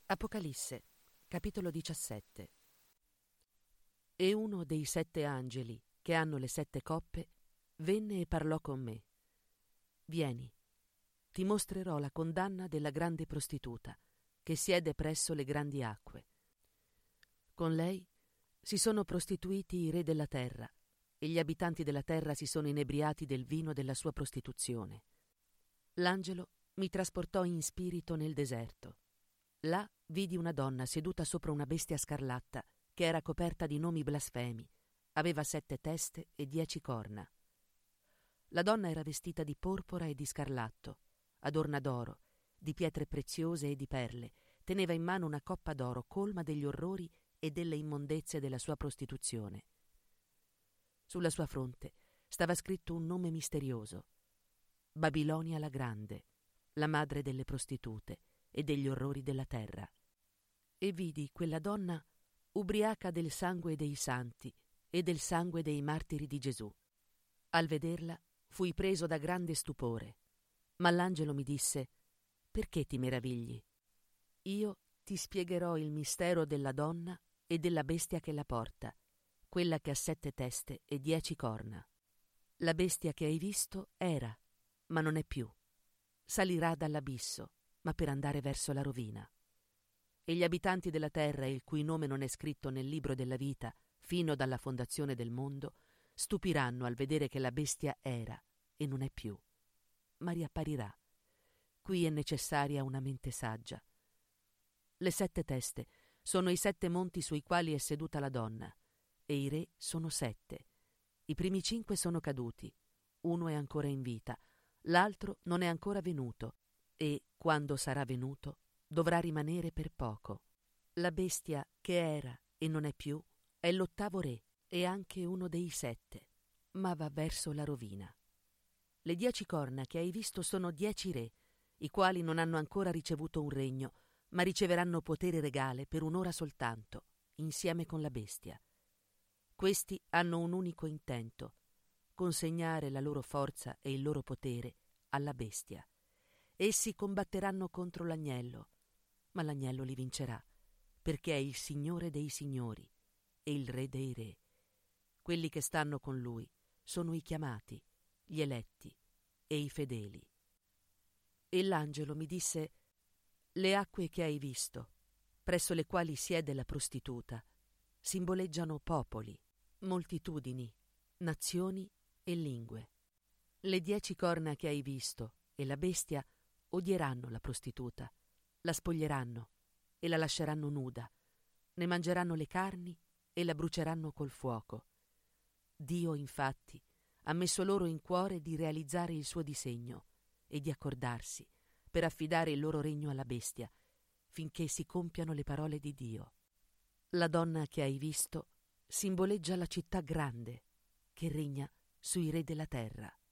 Apocalisse, capitolo 17. E uno dei 7 angeli, che hanno le 7 coppe, venne e parlò con me. Vieni, ti mostrerò la condanna della grande prostituta, che siede presso le grandi acque. Con lei si sono prostituiti i re della terra, e gli abitanti della terra si sono inebriati del vino della sua prostituzione. L'angelo mi trasportò in spirito nel deserto. Là vidi una donna seduta sopra una bestia scarlatta che era coperta di nomi blasfemi, aveva 7 teste e 10 corna. La donna era vestita di porpora e di scarlatto, adorna d'oro, di pietre preziose e di perle, teneva in mano una coppa d'oro colma degli orrori e delle immondezze della sua prostituzione. Sulla sua fronte stava scritto un nome misterioso: Babilonia la Grande, la madre delle prostitute e degli orrori della terra. E vidi quella donna ubriaca del sangue dei santi e del sangue dei martiri di Gesù. Al vederla fui preso da grande stupore, ma l'angelo mi disse: perché ti meravigli? Io ti spiegherò il mistero della donna e della bestia che la porta, quella che ha 7 teste e 10 corna. La bestia che hai visto era, ma non è più. Salirà dall'abisso, ma per andare verso la rovina. E gli abitanti della terra, il cui nome non è scritto nel libro della vita fino dalla fondazione del mondo, stupiranno al vedere che la bestia era e non è più, ma riapparirà. Qui è necessaria una mente saggia. Le 7 teste sono i 7 monti sui quali è seduta la donna, e i re sono 7. I primi 5 sono caduti, uno è ancora in vita, l'altro non è ancora venuto, e, quando sarà venuto, dovrà rimanere per poco. La bestia che era e non è più è l'8° re e anche uno dei 7, ma va verso la rovina. Le 10 corna che hai visto sono 10 re, i quali non hanno ancora ricevuto un regno, ma riceveranno potere regale per un'ora soltanto, insieme con la bestia. Questi hanno un unico intento: consegnare la loro forza e il loro potere alla bestia. Essi combatteranno contro l'agnello, ma l'agnello li vincerà, perché è il Signore dei signori e il Re dei re. Quelli che stanno con lui sono i chiamati, gli eletti e i fedeli. E l'angelo mi disse: le acque che hai visto, presso le quali siede la prostituta, simboleggiano popoli, moltitudini, nazioni e lingue. Le 10 corna che hai visto e la bestia odieranno la prostituta, la spoglieranno e la lasceranno nuda, ne mangeranno le carni e la bruceranno col fuoco. Dio, infatti, ha messo loro in cuore di realizzare il suo disegno e di accordarsi per affidare il loro regno alla bestia, finché si compiano le parole di Dio. La donna che hai visto simboleggia la città grande, che regna sui re della terra.